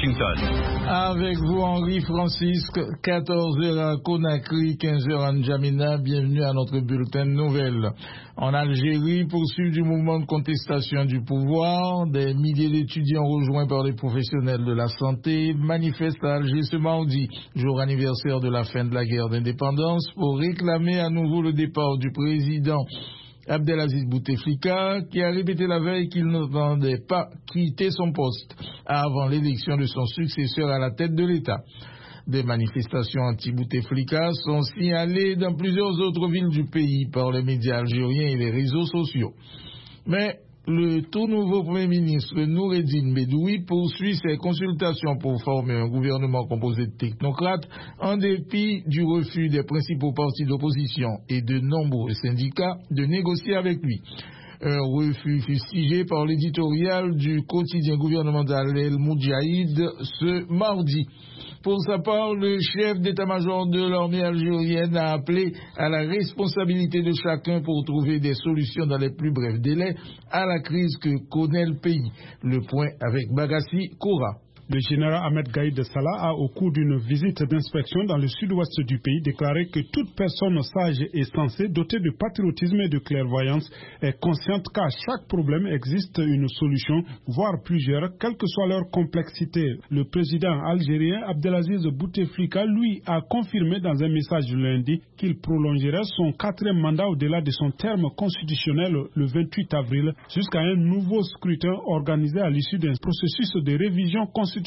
Washington. Avec vous, Henri Francisque, 14h à Conakry, 15h à N'Djamena. Bienvenue à notre bulletin de nouvelles. En Algérie, poursuite du mouvement de contestation du pouvoir, des milliers d'étudiants rejoints par des professionnels de la santé manifestent à Alger ce mardi, jour anniversaire de la fin de la guerre d'indépendance, pour réclamer à nouveau le départ du président Abdelaziz Bouteflika, qui a répété la veille qu'il n'entendait pas quitter son poste avant l'élection de son successeur à la tête de l'État. Des manifestations anti-Bouteflika sont signalées dans plusieurs autres villes du pays par les médias algériens et les réseaux sociaux. Mais le tout nouveau Premier ministre Noureddine Bedoui poursuit ses consultations pour former un gouvernement composé de technocrates en dépit du refus des principaux partis d'opposition et de nombreux syndicats de négocier avec lui. Un refus fustigé par l'éditorial du quotidien gouvernemental El Moudjahid ce mardi. Pour sa part, le chef d'état-major de l'armée algérienne a appelé à la responsabilité de chacun pour trouver des solutions dans les plus brefs délais à la crise que connaît le pays. Le point avec Bagassi Koura. Le général Ahmed Gaïd Salah a, au cours d'une visite d'inspection dans le sud-ouest du pays, déclaré que toute personne sage et sensée, dotée de patriotisme et de clairvoyance, est consciente qu'à chaque problème existe une solution, voire plusieurs, quelle que soit leur complexité. Le président algérien Abdelaziz Bouteflika, lui, a confirmé dans un message lundi qu'il prolongerait son 4e mandat au-delà de son terme constitutionnel le 28 avril, jusqu'à un nouveau scrutin organisé à l'issue d'un processus de révision constitutionnelle.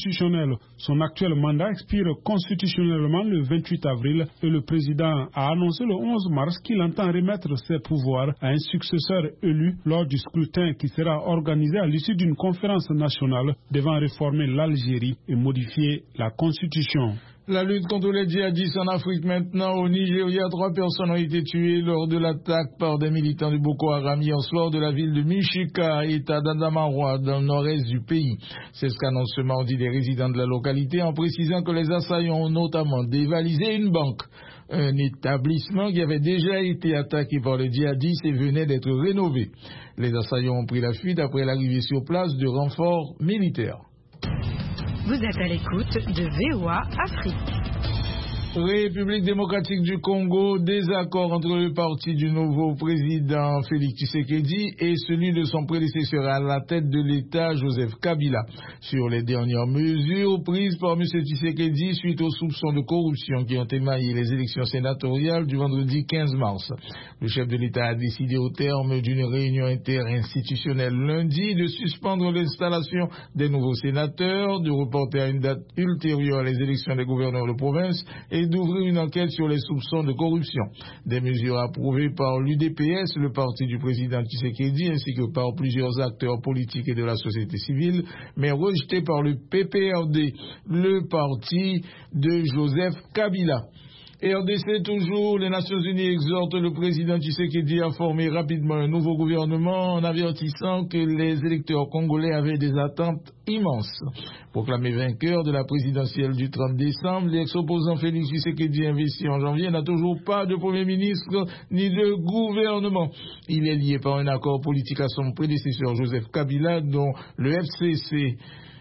Son actuel mandat expire constitutionnellement le 28 avril et le président a annoncé le 11 mars qu'il entend remettre ses pouvoirs à un successeur élu lors du scrutin qui sera organisé à l'issue d'une conférence nationale devant réformer l'Algérie et modifier la constitution. La lutte contre les djihadistes en Afrique maintenant. Au Nigeria, 3 personnes ont été tuées lors de l'attaque par des militants du Boko Haram hier soir de la ville de Michika, État d'Adamawa, dans le nord-est du pays. C'est ce qu'annoncent ce mardi les résidents de la localité en précisant que les assaillants ont notamment dévalisé une banque, un établissement qui avait déjà été attaqué par les djihadistes et venait d'être rénové. Les assaillants ont pris la fuite après l'arrivée sur place de renforts militaires. Vous êtes à l'écoute de VOA Afrique. République démocratique du Congo, désaccord entre le parti du nouveau président Félix Tshisekedi et celui de son prédécesseur à la tête de l'État, Joseph Kabila, sur les dernières mesures prises par M. Tshisekedi suite aux soupçons de corruption qui ont émaillé les élections sénatoriales du vendredi 15 mars. Le chef de l'État a décidé au terme d'une réunion interinstitutionnelle lundi de suspendre l'installation des nouveaux sénateurs, de reporter à une date ultérieure les élections des gouverneurs de province et d'ouvrir une enquête sur les soupçons de corruption. Des mesures approuvées par l'UDPS, le parti du président Tshisekedi, ainsi que par plusieurs acteurs politiques et de la société civile, mais rejetées par le PPRD, le parti de Joseph Kabila. RDC toujours, les Nations Unies exhortent le président Tshisekedi à former rapidement un nouveau gouvernement en avertissant que les électeurs congolais avaient des attentes immenses. Proclamé vainqueur de la présidentielle du 30 décembre, l'ex-opposant Félix Tshisekedi investi en janvier n'a toujours pas de premier ministre ni de gouvernement. Il est lié par un accord politique à son prédécesseur Joseph Kabila dont le FCC,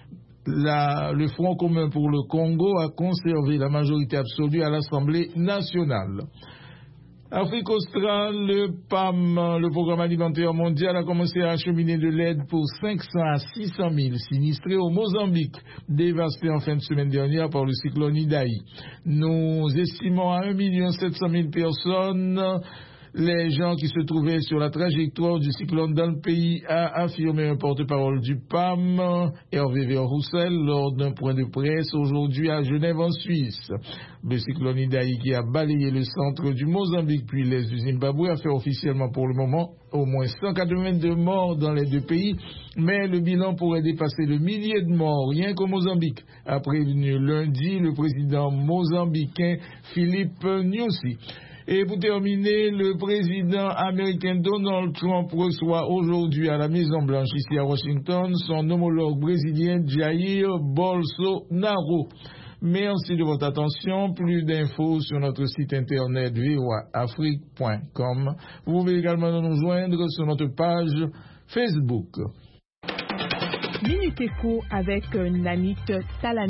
le Front commun pour le Congo, a conservé la majorité absolue à l'Assemblée nationale. Afrique australe, le PAM, le Programme alimentaire mondial, a commencé à acheminer de l'aide pour 500 à 600 000 sinistrés au Mozambique, dévasté en fin de semaine dernière par le cyclone Idai. Nous estimons à 1 700 000 personnes les gens qui se trouvaient sur la trajectoire du cyclone dans le pays, a affirmé un porte-parole du PAM, Hervé Verroussel, lors d'un point de presse aujourd'hui à Genève en Suisse. Le cyclone Idai qui a balayé le centre du Mozambique puis l'est du Zimbabwe a fait officiellement pour le moment au moins 182 morts dans les deux pays, mais le bilan pourrait dépasser le millier de morts rien qu'au Mozambique, a prévenu lundi le président mozambicain Philippe Nyusi. Et pour terminer, le président américain Donald Trump reçoit aujourd'hui à la Maison-Blanche, ici à Washington, son homologue brésilien Jair Bolsonaro. Merci de votre attention. Plus d'infos sur notre site internet voaafrique.com. Vous pouvez également nous joindre sur notre page Facebook. Minute Éco avec Nanit Salam.